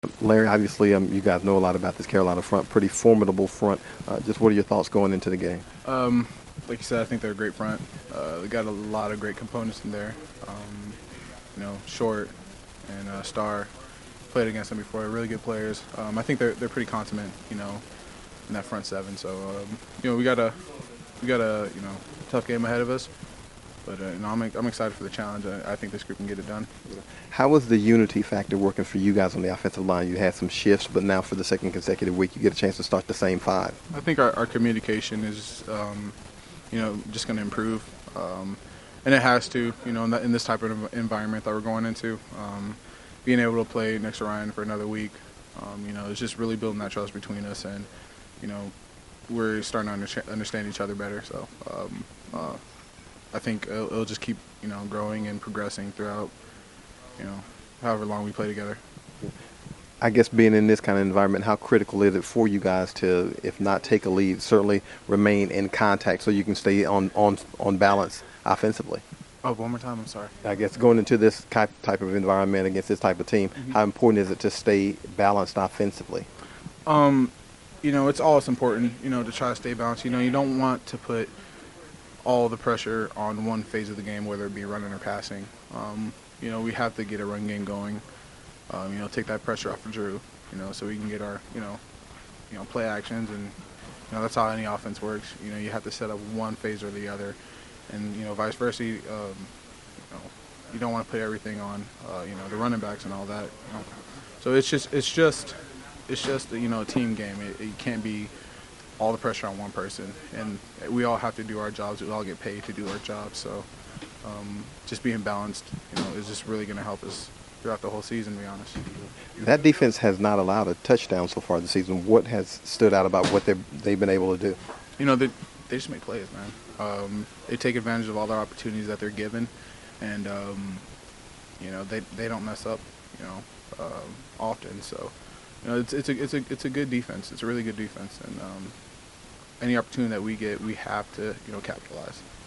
Larry, obviously, you guys know a lot about this Carolina front, pretty formidable front. Just what are your thoughts going into the game? Um, like you said, I think they're a great front. They got a lot of great components in there. Short and Star played against them before. Really good players. I think they're pretty consummate. In that front seven. So we got a tough game ahead of us. But I'm excited for the challenge. I think this group can get it done. How was the unity factor working for you guys on the offensive line? You had some shifts, but now for the second consecutive week, you get a chance to start the same five. I think our communication is, just going to improve, and it has to, in this type of environment that we're going into. Being able to play next to Ryan for another week, it's just really building that trust between us, and we're starting to understand each other better. So I think it'll just keep, growing and progressing throughout, however long we play together. I guess being in this kind of environment, how critical is it for you guys to, if not take a lead, certainly remain in contact so you can stay on balance offensively? Oh, one more time. I'm sorry. I guess going into this type of environment against this type of team, how important is it to stay balanced offensively? It's always important, to try to stay balanced. You don't want to put all the pressure on one phase of the game, whether it be running or passing. We have to get a run game going. Take that pressure off of Drew, so we can get our, play actions, and that's how any offense works. You have to set up one phase or the other, and vice versa. You don't want to put everything on, the running backs and all that. So it's just a team game. It can't be all the pressure on one person, and we all have to do our jobs. We all get paid to do our jobs. So just being balanced, is just really going to help us throughout the whole season, to be honest. That defense has not allowed a touchdown so far this season. What has stood out about what they've been able to do? They just make plays, man. They take advantage of all the opportunities that they're given, and they don't mess up, often. So it's a good defense. It's a really good defense, and any opportunity that we get, we have to capitalize.